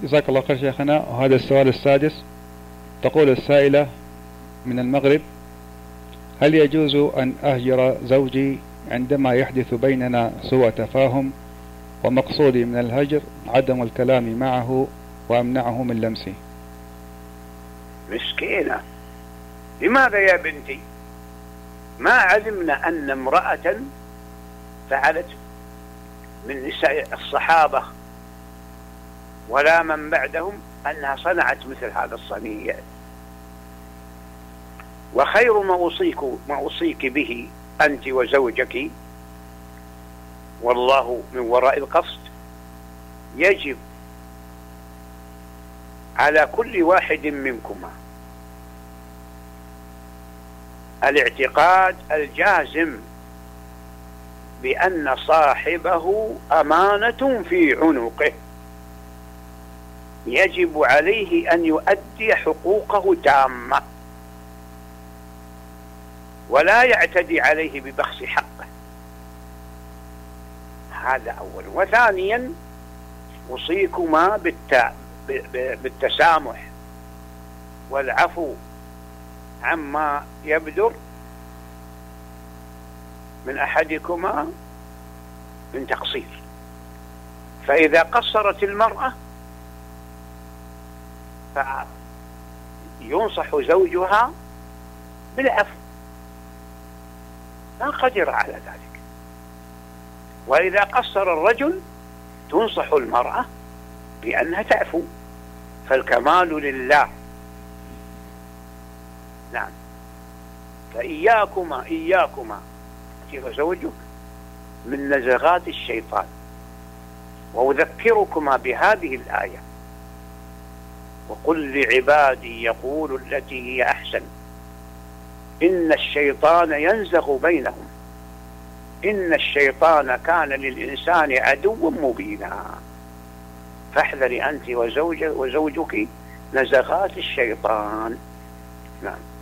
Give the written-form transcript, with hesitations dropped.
جزاك الله خير شيخنا. وهذا السؤال السادس، تقول السائلة من المغرب: هل يجوز أن أهجر زوجي عندما يحدث بيننا سوء تفاهم، ومقصودي من الهجر عدم الكلام معه وأمنعه من لمسي؟ مسكينة، لماذا يا بنتي؟ ما علمنا أن امرأة فعلت من نساء الصحابة ولا من بعدهم أنها صنعت مثل هذا الصنيع. وخير ما أوصيك به أنت وزوجك، والله من وراء القصد، يجب على كل واحد منكما الاعتقاد الجازم بأن صاحبه أمانة في عنقه، يجب عليه أن يؤدي حقوقه تامة ولا يعتدي عليه ببخس حقه. هذا أولا. وثانيا أوصيكما بالتسامح والعفو عما يبدر من أحدكما من تقصير. فإذا قصرت المرأة فينصح زوجها بالعفو لا قدر على ذلك، وإذا قصر الرجل تنصح المرأة بأنها تعفو، فالكمال لله. نعم. فإياكما أنت وزوجك من نزغات الشيطان. وأذكركما بهذه الآية: وقل لعبادي يقولوا التي هي أحسن إن الشيطان ينزغ بينهم إن الشيطان كان للإنسان عدوا مبينا. فاحذري أنت وزوجك نزغات الشيطان. نعم.